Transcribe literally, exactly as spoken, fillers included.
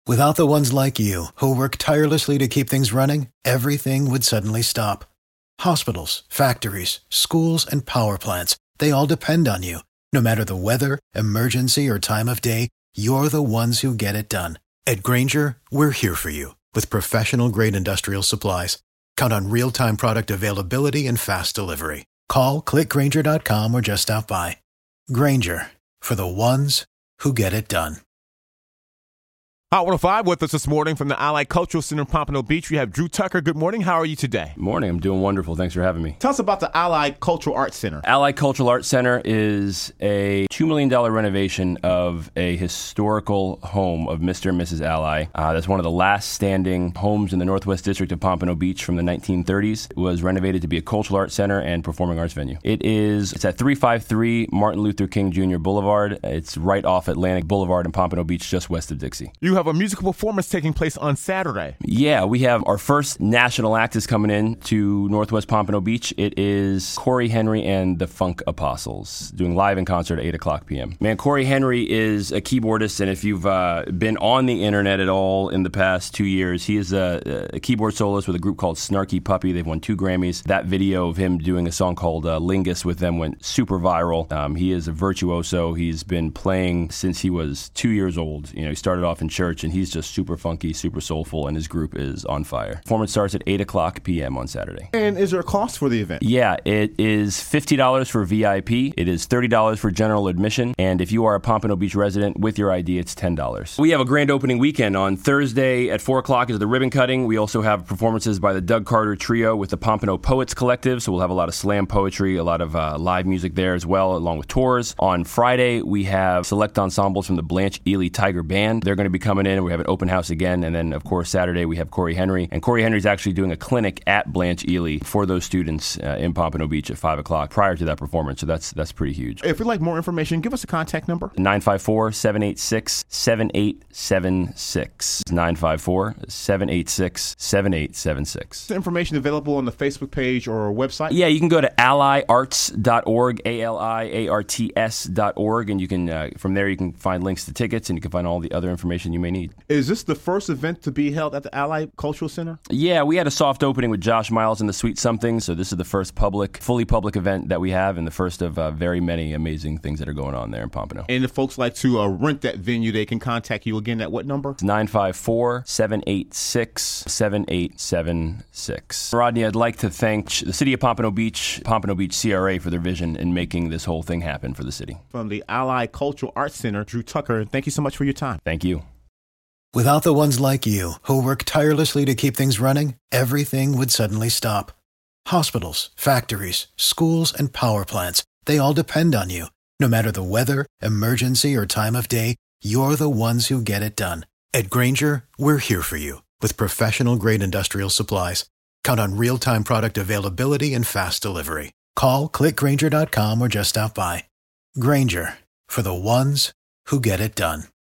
Without the ones like you, who work tirelessly to keep things running, everything would suddenly stop. Hospitals, factories, schools, and power plants, they all depend on you. No matter the weather, emergency, or time of day, you're the ones who get it done. At Grainger, we're here for you with professional-grade industrial supplies. Count on real-time product availability and fast delivery. Call, click Grainger dot com, or just stop by. Grainger, for the ones who get it done. Hot one oh five with us this morning from the Allied Cultural Center in Pompano Beach. We have Drew Tucker. Good morning. How are you today? Morning. I'm doing wonderful. Thanks for having me. Tell us about the Allied Cultural Arts Center. Allied Cultural Arts Center is a two million dollars renovation of a historical home of Mister and Missus Ally. Uh, that's one of the last standing homes in the Northwest District of Pompano Beach from the nineteen thirties. It was renovated to be a cultural arts center and performing arts venue. It is, it's at three fifty-three Martin Luther King Junior Boulevard. It's right off Atlantic Boulevard in Pompano Beach, just west of Dixie. You have a musical performance taking place on Saturday. Yeah, we have our first national act is coming in to Northwest Pompano Beach. It is Corey Henry and the Funk Apostles doing live in concert at eight o'clock p.m. Man, Corey Henry is a keyboardist, and if you've uh, been on the internet at all in the past two years, he is a, a keyboard soloist with a group called Snarky Puppy. They've won two Grammys. That video of him doing a song called uh, Lingus with them went super viral. Um, he is a virtuoso. He's been playing since he was two years old. You know, he started off in church, and he's just super funky, super soulful, and his group is on fire. Performance starts at eight o'clock p.m. on Saturday. And is there a cost for the event? Yeah, it is fifty dollars for V I P. It is thirty dollars for general admission. And if you are a Pompano Beach resident with your I D, it's ten dollars. We have a grand opening weekend. On Thursday at four o'clock is the ribbon cutting. We also have performances by the Doug Carter Trio with the Pompano Poets Collective. So we'll have a lot of slam poetry, a lot of uh, live music there as well, along with tours. On Friday, we have select ensembles from the Blanche Ely Tiger Band. They're going to be coming in. We have an open house again. And then, of course, Saturday we have Corey Henry. And Corey Henry's actually doing a clinic at Blanche Ely for those students uh, in Pompano Beach at five o'clock prior to that performance. So that's that's pretty huge. If you'd like more information, give us a contact number. nine five four, seven eight six, seven eight seven six. nine five four, seven eight six, seven eight seven six. Is information available on the Facebook page or website? Yeah, you can go to ally arts dot org, A L I A R T S dot org, and you can, uh, from there you can find links to tickets, and you can find all the other information you may need. Is this the first event to be held at the Allied Cultural Center? Yeah, we had a soft opening with Josh Miles and the Sweet Something, so this is the first public, fully public event that we have, and the first of uh, very many amazing things that are going on there in Pompano. And if folks like to uh, rent that venue, they can contact you again at what number? It's nine five four, seven eight six, seven eight seven six. Rodney, I'd like to thank the City of Pompano Beach, Pompano Beach C R A for their vision in making this whole thing happen for the city. From the Allied Cultural Arts Center, Drew Tucker, thank you so much for your time. Thank you. Without the ones like you, who work tirelessly to keep things running, everything would suddenly stop. Hospitals, factories, schools, and power plants, they all depend on you. No matter the weather, emergency, or time of day, you're the ones who get it done. At Grainger, we're here for you with professional-grade industrial supplies. Count on real-time product availability and fast delivery. Call, click Grainger dot com, or just stop by. Grainger, for the ones who get it done.